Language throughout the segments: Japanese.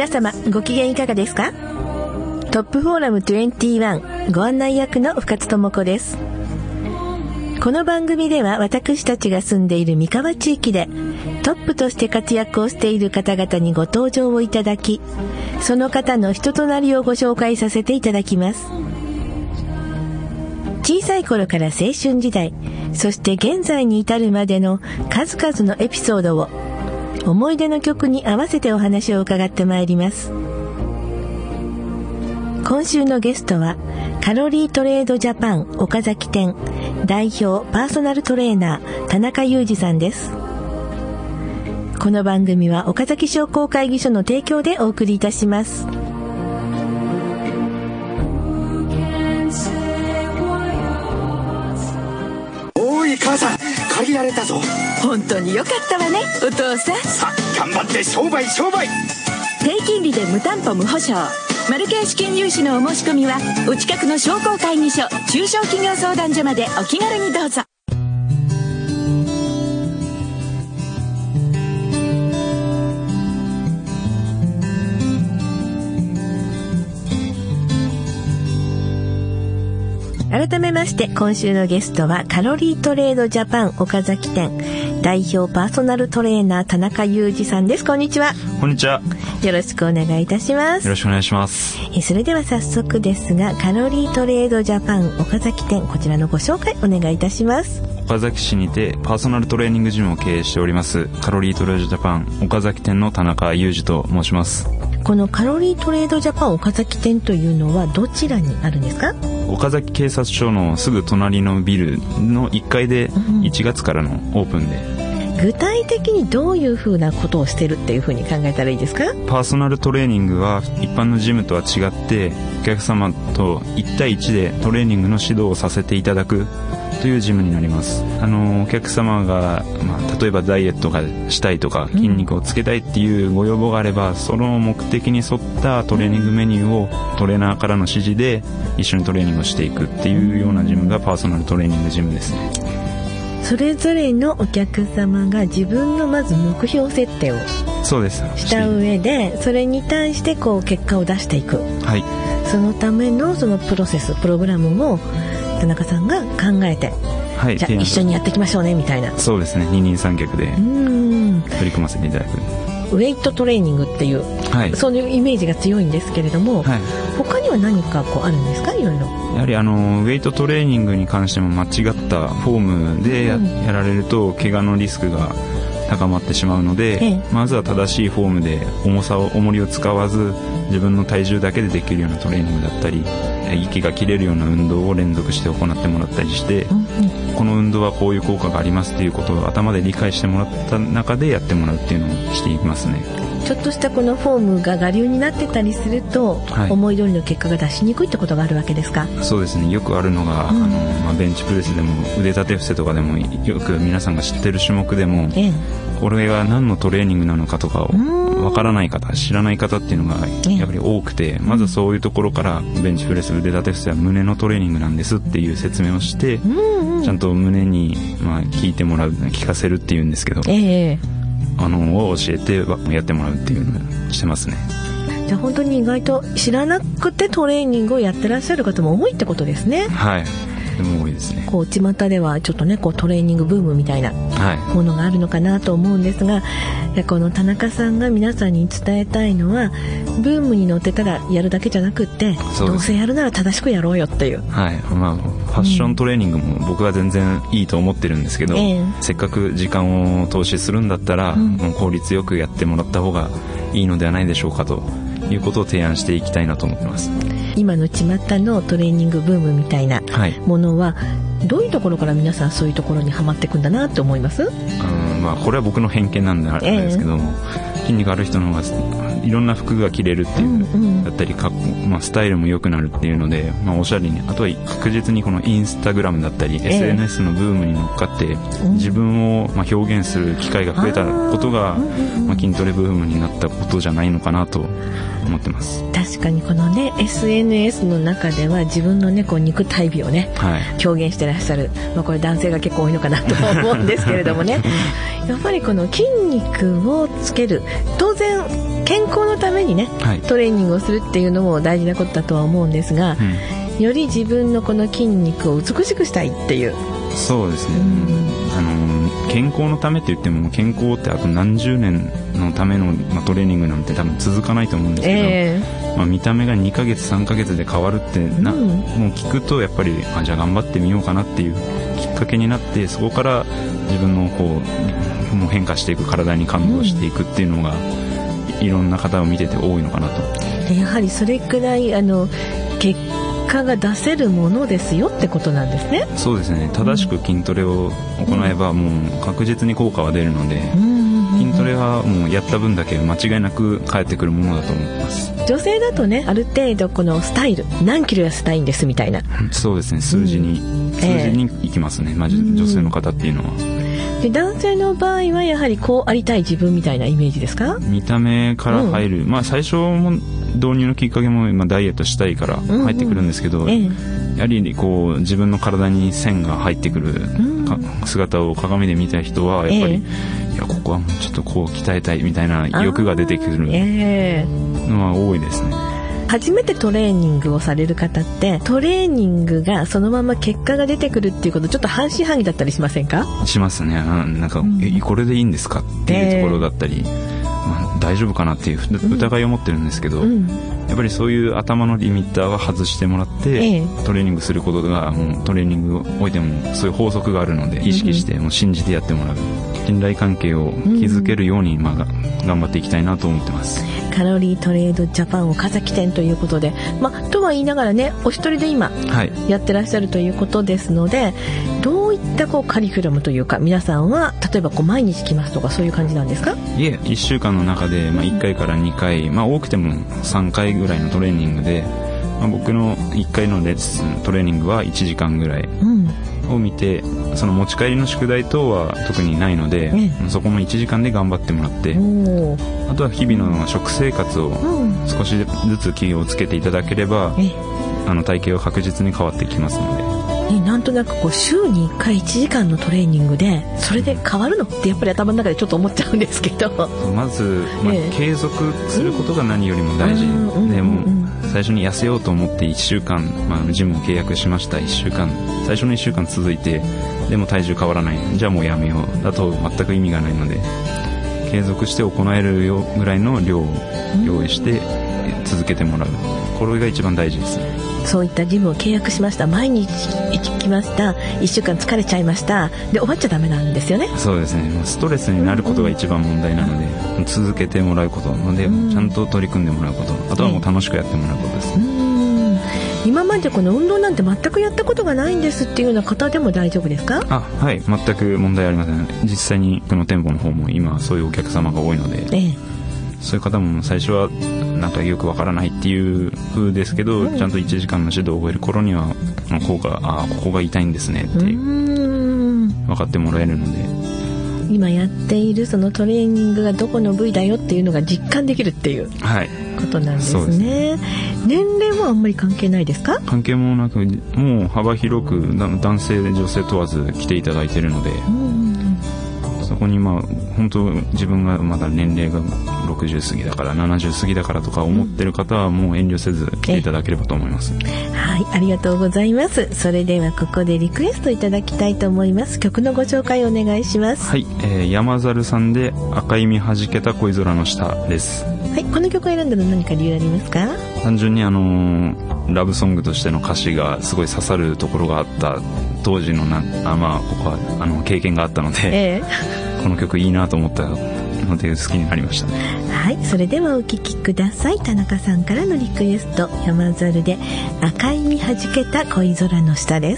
皆様ご機嫌いかがですか？トップフォーラム21ご案内役の深津智子です。この番組では私たちが住んでいる三河地域でトップとして活躍をしている方々にご登場をいただき、その方の人となりをご紹介させていただきます。小さい頃から青春時代、そして現在に至るまでの数々のエピソードを思い出の曲に合わせてお話を伺ってまいります。今週のゲストはカロリートレードジャパン岡崎店代表パーソナルトレーナー田中裕二さんです。この番組は岡崎商工会議所の提供でお送りいたします。 おい母さん、借りられたぞ。 本当によかったわねお父さん。 さあ頑張って商売。 低金利で無担保無保証、マルケー資金融資のお申し込みはお近くの商工会議所中小企業相談所までお気軽にどうぞ。 改めまして今週のゲストはカロリートレードジャパン岡崎店代表パーソナルトレーナー田中裕二さんです。こんにちは。 こんにちは。 よろしくお願いいたします。 よろしくお願いします。 それでは早速ですが、カロリートレードジャパン岡崎店、こちらのご紹介お願いいたします。 岡崎市にてパーソナルトレーニングジムを経営しておりますカロリートレードジャパン岡崎店の田中裕二と申します。 このカロリートレードジャパン岡崎店というのはどちらにあるんですか？ 岡崎警察署のすぐ隣のビルの1階で1月からのオープンで、 具体的にどういうふうなことをしてるっていうふうに考えたらいいですか？ パーソナルトレーニングは一般のジムとは違ってお客様と1対1でトレーニングの指導をさせていただくというジムになります。お客様が、例えばダイエットがしたいとか筋肉をつけたいっていうご要望があれば、その目的に沿ったトレーニングメニューをトレーナーからの指示で一緒にトレーニングをしていくっていうようなジムがパーソナルトレーニングジムですね。 それぞれのお客様が自分のまず目標設定をした上で、それに対して結果を出していく、はい、そのためのそのプログラムを田中さんが考えて、はい、じゃあ一緒にやっていきましょうねみたいな。 そうですね、二人三脚で取り組ませていただく。 ウェイトトレーニングっていう、はい、そういうイメージが強いんですけれども、はい、他には何かあるんですか？いろいろやはりウェイトトレーニングに関しても間違ったフォームで やられると怪我のリスクが高まってしまうので、まずは正しいフォームで重りを使わず自分の体重だけでできるようなトレーニングだったり、息が切れるような運動を連続して行ってもらったりして、この運動はこういう効果がありますっていうことを頭で理解してもらった中でやってもらうっていうのをしていきますね。 ちょっとしたこのフォームが我流になってたりすると、はい、思い通りの結果が出しにくいってことがあるわけですか？ そうですね、よくあるのが、ベンチプレスでも腕立て伏せとかでもよく皆さんが知ってる種目でも、これが何のトレーニングなのかとかをわからない方、知らない方っていうのがやっぱり多くて、まずそういうところからベンチプレス、腕立て伏せは胸のトレーニングなんですっていう説明をして、ちゃんと胸に聞いてもらう、聞かせるっていうんですけど、を教えてやってもらうっていうのをしてますね。 じゃあ本当に意外と知らなくてトレーニングをやってらっしゃる方も多いってことですね。 はい、でも多いですね。 巷ではちょっとねトレーニングブームみたいなものがあるのかなと思うんですが、この田中さんが皆さんに伝えたいのは、ブームに乗ってたらやるだけじゃなくって、どうせやるなら正しくやろうよっていう、はい、 ファッショントレーニングも僕は全然いいと思ってるんですけど、せっかく時間を投資するんだったら、もう効率よくやってもらった方がいいのではないでしょうかということを提案していきたいなと思ってます。 今の巷のトレーニングブームみたいなものは、どういうところから皆さんそういうところにはまっていくんだなと思います？ これは僕の偏見なんであれですけども、筋肉ある人の方がいろんな服が着れるっていう、だったりスタイルも良くなるっていうので、おしゃれに、あとは確実にこのインスタグラムだったり、SNS のブームに乗っかって自分を表現する機会が増えたことが、筋トレブームになったことじゃないのかなと思ってます。 確かにこのね SNS の中では自分のね肉体美をね、表現してらっしゃる、これ男性が結構多いのかなと思うんですけれどもねやっぱりこの筋肉をつける、当然健康のためにね、トレーニングをするっていうのも大事なことだとは思うんですが、より自分のこの筋肉を美しくしたいっていう。 そうですね、健康のためって言っても健康ってあと何十年のための、トレーニングなんて多分続かないと思うんですけど、見た目が2ヶ月3ヶ月で変わるってもう聞くとやっぱりじゃあ頑張ってみようかなっていうきっかけになって、そこから自分のこうもう変化していく体に感動していくっていうのが、いろんな方を見てて多いのかなと。 やはりそれくらい結果が出せるものですよってことなんですね。 そうですね、正しく筋トレを行えばもう確実に効果は出るので、筋トレはもうやった分だけ間違いなく返ってくるものだと思ってます。 女性だとね、ある程度このスタイル何キロ痩せたいんですみたいな。 そうですね、数字にいきますね、女性の方っていうのは。 で男性の場合はやはりこうありたい自分みたいなイメージですか？ 見た目から入る、最初も導入のきっかけも、ダイエットしたいから入ってくるんですけど、やはりこう自分の体に線が入ってくる姿を鏡で見た人はやっぱり、いやここはもうちょっとこう鍛えたいみたいな欲が出てくるのは多いですね。 初めてトレーニングをされる方ってトレーニングがそのまま結果が出てくるっていうことちょっと半信半疑だったりしませんか？ しますね。なんか、これでいいんですかっていうところだったり、大丈夫かなっていう疑いを持ってるんですけど、やっぱりそういう頭のリミッターは外してもらって、トレーニングすることがもうトレーニングにおいてもそういう法則があるので意識してもう信じてやってもらう、信頼関係を築けるように、頑張っていきたいなと思ってます。 カロリートレードジャパン岡崎店ということで、とは言いながらね、お一人で今やってらっしゃるということですので、どういったカリキュラムというか、皆さんは例えば毎日来ますとかそういう感じなんですか？ いえ、1週間の中で、1回から2回、多くても3回ぐらいのトレーニングで、僕の1回のレッスントレーニングは1時間ぐらいを見て、その持ち帰りの宿題等は特にないので、そこの1時間で頑張ってもらって、あとは日々の食生活を少しずつ気をつけていただければ、体型は確実に変わってきますので。 なんとなく週に1回1時間のトレーニングでそれで変わるのってやっぱり頭の中でちょっと思っちゃうんですけど、 まず、継続することが何よりも大事で、も最初に痩せようと思って1週間、ジムを契約しました。1週間、最初の1週間続いて、でも体重変わらない、じゃあもうやめようだと全く意味がないので、継続して行えるぐらいの量を用意して続けてもらう、これが一番大事です。 そういったジムを契約しました、毎日行きました、1週間疲れちゃいました、で終わっちゃダメなんですよね。 そうですね、ストレスになることが一番問題なので、続けてもらうことので、ちゃんと取り組んでもらうこと、あとはもう楽しくやってもらうことです。 今までこの運動なんて全くやったことがないんですっていうような方でも大丈夫ですか？ はい、全く問題ありません。実際にこの店舗の方も今そういうお客様が多いので、そういう方も最初はなんかよくわからないっていう風ですけど、ちゃんと1時間の指導を終える頃には効果、ここが痛いんですねって分かってもらえるので、 今やっているそのトレーニングがどこの部位だよっていうのが実感できるっていうことなんですね。年齢もあんまり関係ないですか？ 関係もなく、もう幅広く男性女性問わず来ていただいているので、そこに本当自分がまだ年齢が60過ぎだから70過ぎだからとか思ってる方はもう遠慮せず来ていただければと思います。 はい、ありがとうございます。それではここでリクエストいただきたいと思います。曲のご紹介お願いします。 はい、山猿さんで赤い実はじけた恋空の下です。 はい、この曲を選んだの何か理由ありますか？ 単純にラブソングとしての歌詞がすごい刺さるところがあった当時のここは経験があったので、この曲いいなと思ったので好きになりましたね。 はい、それではお聴きください。田中さんからのリクエスト、山猿で赤い実はじけた恋空の下です。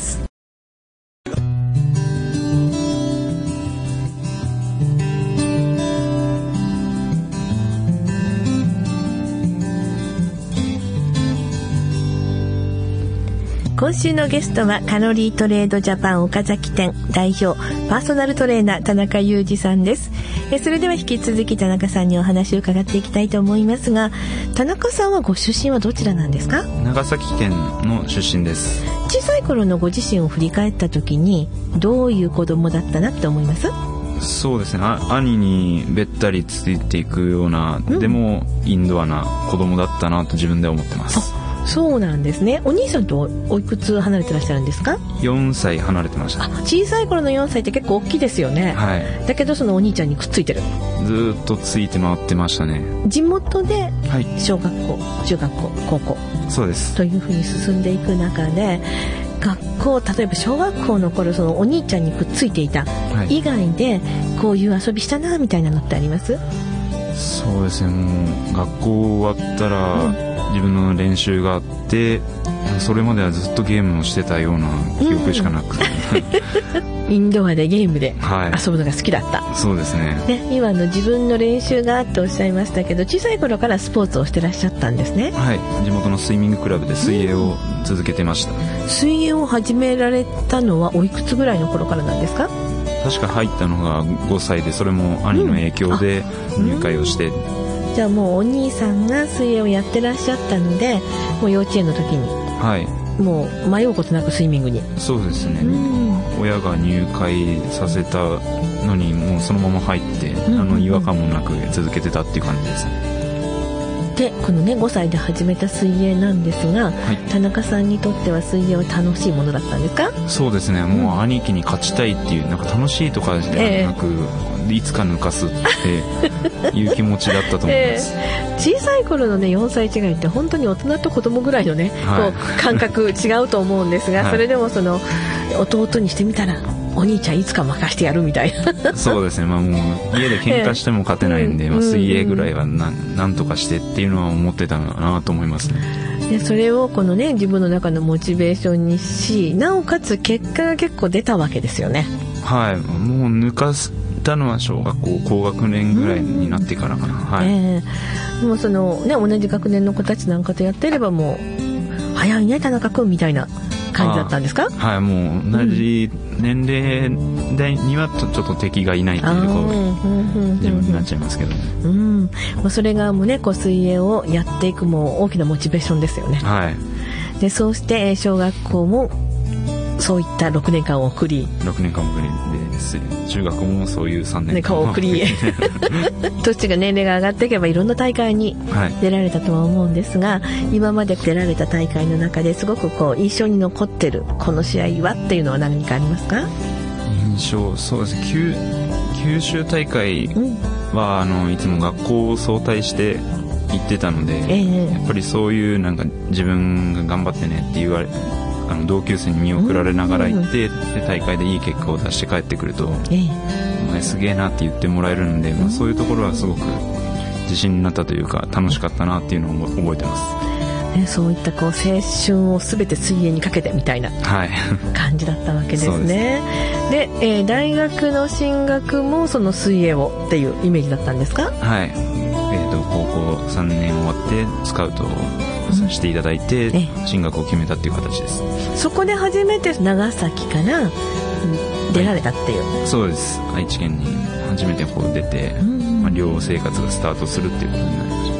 今週のゲストはカロリートレードジャパン岡崎店代表パーソナルトレーナー田中裕二さんです。それでは引き続き田中さんにお話を伺っていきたいと思いますが、田中さんはご出身はどちらなんですか？ 長崎県の出身です。 小さい頃のご自身を振り返った時にどういう子供だったなって思います？ そうですね、兄にべったりついていくような、でもインドアな子供だったなと自分では思ってます。 そうなんですね。お兄さんとおいくつ離れてらっしゃるんですか ？4歳離れてました。 小さい頃の4歳って結構大きいですよね。 はい。 だけどそのお兄ちゃんにくっついてる。 ずっとついて回ってましたね。 地元ではい小学校、中学校、高校そうですというふうに進んでいく中で、学校、例えば小学校の頃そのお兄ちゃんにくっついていた以外でこういう遊びしたなみたいなのってあります？ そうですね、もう学校終わったら、自分の練習があって、それまではずっとゲームをしてたような記憶しかなくて、 インドアでゲームではい遊ぶのが好きだった、 そうですね。 今の自分の練習があっておっしゃいましたけど、小さい頃からスポーツをしてらっしゃったんですね。 はい、地元のスイミングクラブで水泳を続けてました。 水泳を始められたのはおいくつぐらいの頃からなんですか？ 確か入ったのが5歳で、それも兄の影響で入会をして、 じゃあもうお兄さんが水泳をやってらっしゃったので、もう幼稚園の時に、 はい、 もう迷うことなくスイミングに。 そうですね、親が入会させたのにもうそのまま入って、違和感もなく続けてたっていう感じですね。 でこのね5歳で始めた水泳なんですが、田中さんにとっては水泳は楽しいものだったんですか？ そうですね、もう兄貴に勝ちたいっていう、なんか楽しいとかではなく、いつか抜かすっていう気持ちだったと思います。 小さい頃のね4歳違いって本当に大人と子供ぐらいのね、こう感覚違うと思うんですが、それでもその弟にしてみたらお兄ちゃんいつか任してやるみたいなそうですね、もう家で喧嘩しても勝てないんで、水泳ぐらいはなんとかしてっていうのは思ってたなと思いますね。 でそれをこのね自分の中のモチベーションにし、なおかつ結果が結構出たわけですよね。 はい、もう抜かしたのは小学校高学年ぐらいになってからかな。 もうそのね同じ学年の子たちなんかとやってればもう早いね田中君みたいな感じだったんですか？はい、 もう同じ年齢にはちょっと敵がいないっていうこう自分になっちゃいますけど、 もうそれがもうねこう水泳をやっていくもう大きなモチベーションですよね。 はい。 でそうして小学校もそういった6年間を送りです。中学もそういう3年間を送り年が年齢が上がっていけばいろんな大会に出られたとは思うんですが、今まで出られた大会の中ですごくこう印象に残ってるこの試合はっていうのは何かありますか？ 印象、そうですね、九州大会は、いつも学校を早退して行ってたので、やっぱりそういうなんか自分が頑張ってねって言われ同級生に見送られながら行って、で大会でいい結果を出して帰ってくると、お前すげえなって言ってもらえるので、そういうところはすごく自信になったというか楽しかったなっていうのを覚えてます。 そういったこう青春を全て水泳にかけてみたいな感じだったわけですね。で、大学の進学もその水泳をっていうイメージだったんですか？ はい。高校3年終わってスカウトをさせていただいて、進学を決めたっていう形です。 そこで初めて長崎から出られたっていう、 そうです。愛知県に初めてこう出て、寮生活がスタートするっていうことになりました。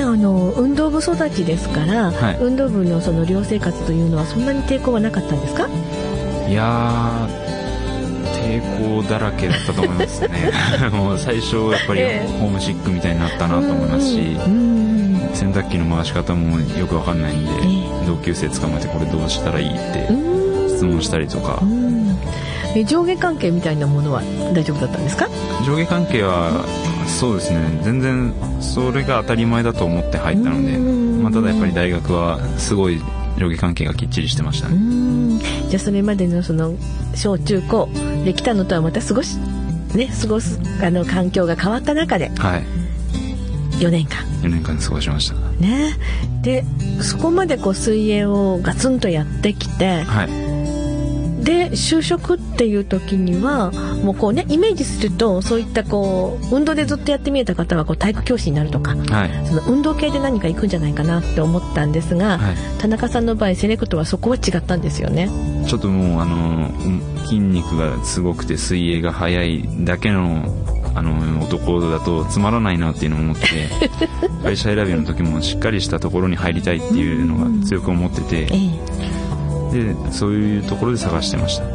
運動部育ちですから、運動部のその寮生活というのはそんなに抵抗はなかったんですか？ いや抵抗だらけだったと思いますねもう最初やっぱりホームシックみたいになったなと思いますし、洗濯機の回し方もよくわかんないんで、同級生捕まえてこれどうしたらいいって質問したりとか。 上下関係みたいなものは大丈夫だったんですか？ 上下関係はそうですね、全然それが当たり前だと思って入ったので、ただやっぱり大学はすごい上下関係がきっちりしてましたね。 じゃあそれまでのその小中高できたのとはまた過ごす環境が変わった中で、4年間過ごしましたね。でそこまでこう水泳をガツンとやってきて、で就職っていう時にはもうこうねイメージすると、そういったこう運動でずっとやってみえた方はこう体育教師になるとか、その運動系で何か行くんじゃないかなって思ったんですが、田中さんの場合セレクトはそこは違ったんですよね。 ちょっともう筋肉がすごくて水泳が速いだけの男だとつまらないなっていうのを思って会社選びの時もしっかりしたところに入りたいっていうのが強く思ってて、でそういうところで探してました。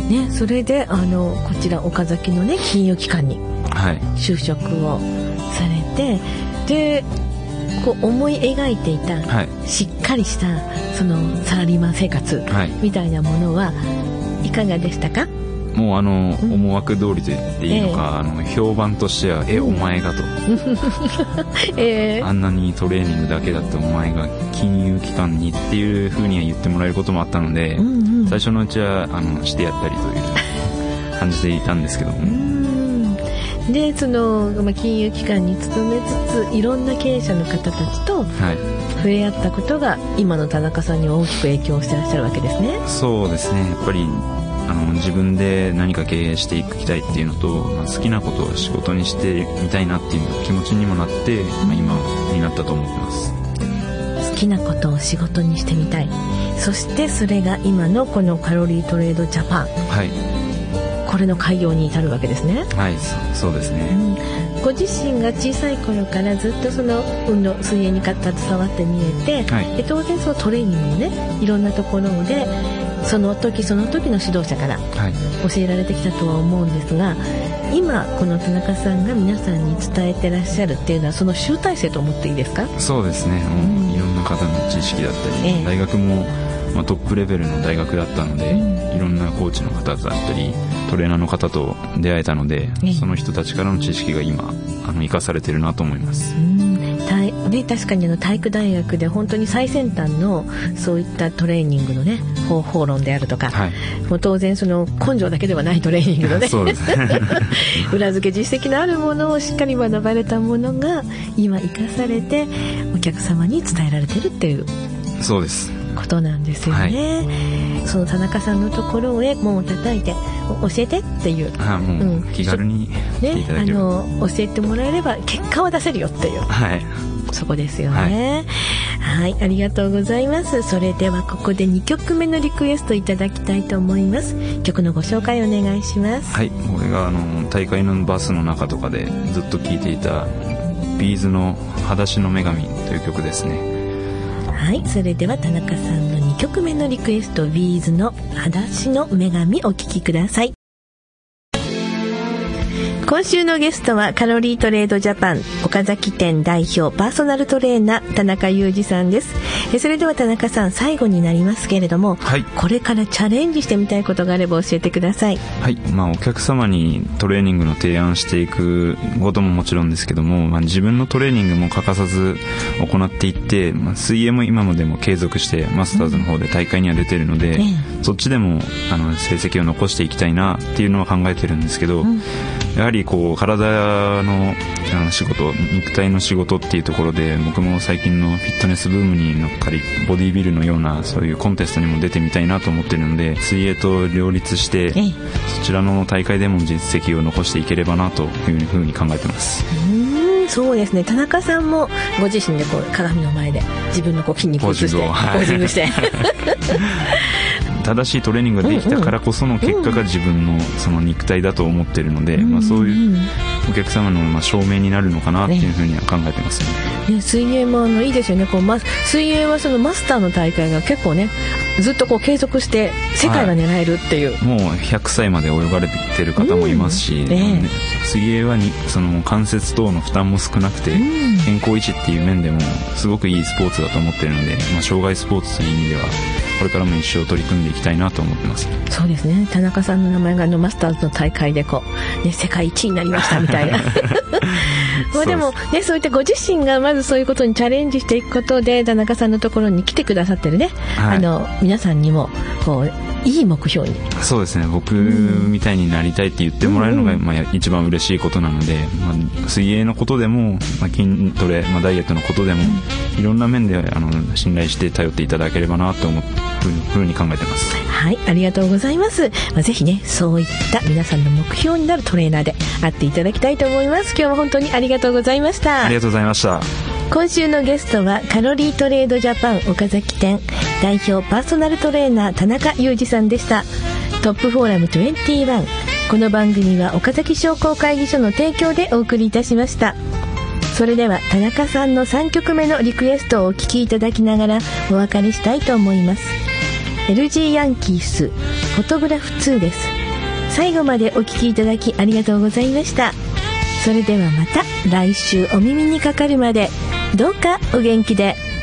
ね、それでこちら岡崎のね金融機関に就職をされて、でこう思い描いていた、しっかりしたそのサラリーマン生活みたいなものはいかがでしたか？ もう思惑通りと言っていいのか、評判としてはお前がと、あんなにトレーニングだけだってお前が金融機関にっていう風には言ってもらえることもあったので、最初のうちはしてやったりという感じでいたんですけども、 でその、金融機関に勤めつついろんな経営者の方たちと触れ合ったことが今の田中さんに大きく影響してらっしゃるわけですね。そうですね、 やっぱり自分で何か経営していきたいっていうのと、好きなことを仕事にしてみたいなっていう気持ちにもなって、今になったと思ってます。 好きなことを仕事にしてみたい、そしてそれが今のこのカロリートレードジャパン、これの開業に至るわけですね。 そうですね、 ご自身が小さい頃からずっとその運動水泳に携わって見えて、で当然そのトレーニングもねいろんなところでその時その時の指導者から教えられてきたとは思うんですが、今この田中さんが皆さんに伝えてらっしゃるっていうのはその集大成と思っていいですか？ そうですね、いろんな方の知識だったり、大学も、トップレベルの大学だったので、いろんなコーチの方だったりトレーナーの方と出会えたので、その人たちからの知識が今生かされてるなと思います。 で確かに体育大学で本当に最先端のそういったトレーニングのね方法論であるとか、もう当然その根性だけではないトレーニングのねそうです裏付け実績のあるものをしっかり学ばれたものが今生かされてお客様に伝えられてるっていうそうですことなんですよね、その田中さんのところへ門を叩いて教えてっていう、 もう気軽に来ていただければ、 教えてもらえれば結果は出せるよっていう、そこですよね。ありがとうございます。それではここで2曲目のリクエストいただきたいと思います。曲のご紹介お願いします。 俺が大会のバスの中とかでずっと聴いていたビーズの裸足の女神という曲ですね。 それでは田中さんの2曲目のリクエスト、ビーズの裸足の女神お聴きください。今週のゲストはカロリートレードジャパン岡崎店代表パーソナルトレーナー田中裕二さんです。それでは田中さん、最後になりますけれども、これからチャレンジしてみたいことがあれば教えてください。 お客様にトレーニングの提案していくことももちろんですけども、自分のトレーニングも欠かさず行っていって、水泳も今までも継続してマスターズの方で大会には出てるので、そっちでも成績を残していきたいなっていうのは考えてるんですけど、やはり体の仕事、肉体の仕事っていうところで、僕も最近のフィットネスブームに乗っかりボディービルのようなそういうコンテストにも出てみたいなと思ってるので、水泳と両立してそちらの大会でも実績を残していければなというふうに考えてます。 そうですね、田中さんもご自身で鏡の前で自分の筋肉を映してポージングして正しいトレーニングができたからこその結果が自分のその肉体だと思っているので、そういうお客様の証明になるのかなっていうふうには考えてますね。 水泳もいいですよね。水泳はそのマスターの大会が結構ねずっと継続して世界が狙えるっていう、 もう100歳まで泳がれてる方もいますし、水泳はその関節等の負担も少なくて、健康維持っていう面でもすごくいいスポーツだと思っているので、障害スポーツという意味ではこれからも一生取り組んでいきたいなと思ってます。 そうですね、田中さんの名前がマスターズの大会で世界一になりましたみたいなでもね、そういったご自身がまずそういうことにチャレンジしていくことで、田中さんのところに来てくださってるね、皆さんにもいい目標に。そうですね、僕みたいになりたいって言ってもらえるのが、一番嬉しいことなので、水泳のことでも、筋トレ、ダイエットのことでも、いろんな面で信頼して頼っていただければなと思うふうに考えてます。ありがとうございます。ぜひね、そういった皆さんの目標になるトレーナーであっていただきたいと思います。今日は本当にありがとうございました。ありがとうございました。今週のゲストはカロリートレードジャパン岡崎店代表パーソナルトレーナー田中裕二さんでした。トップフォーラム21。この番組は岡崎商工会議所の提供でお送りいたしました。それでは田中さんの3曲目のリクエストをお聴きいただきながらお別れしたいと思います。 LG ヤンキースフォトグラフ2です。最後までお聞きいただきありがとうございました。それではまた来週お耳にかかるまで、どうかお元気で。